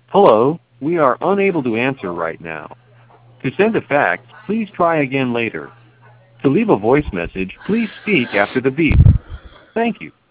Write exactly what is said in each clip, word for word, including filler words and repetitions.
Hello, we are unable to answer right now. To send a fax, please try again later. To leave a voice message, please speak after the beep. Thank you.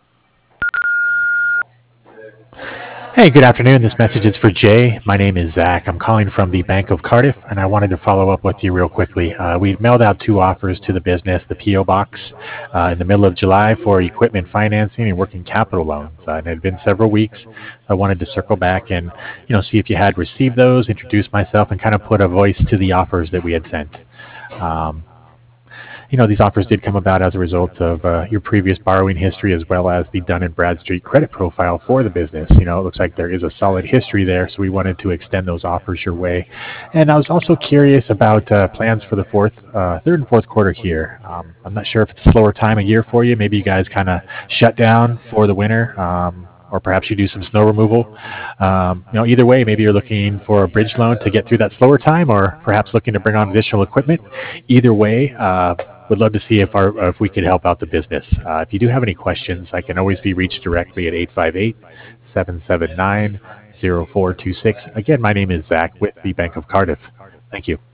Hey, good afternoon. This message is for Jay. My name is Zach. I'm calling from the Bank of Cardiff, and I wanted to follow up with you real quickly. Uh, we mailed out two offers to the business, the P O Box, uh, in the middle of July for equipment financing and working capital loans. Uh, and it had been several weeks. I wanted to circle back and, you know, see if you had received those, introduce myself, and kind of put a voice to the offers that we had sent. Um, you know, these offers did come about as a result of uh, your previous borrowing history as well as the Dun and Bradstreet credit profile for the business. You know, it looks like there is a solid history there, so we wanted to extend those offers your way. And I was also curious about uh, plans for the fourth, uh, third and fourth quarter here. Um, I'm not sure if it's a slower time of year for you. Maybe you guys kind of shut down for the winter. Um, or perhaps you do some snow removal. Um, you know, either way, maybe you're looking for a bridge loan to get through that slower time, or perhaps looking to bring on additional equipment. Either way, uh, would love to see if our if we could help out the business. Uh, if you do have any questions, I can always be reached directly at eight five eight, seven seven nine, zero four two six. Again, my name is Zach with the Bank of Cardiff. Thank you.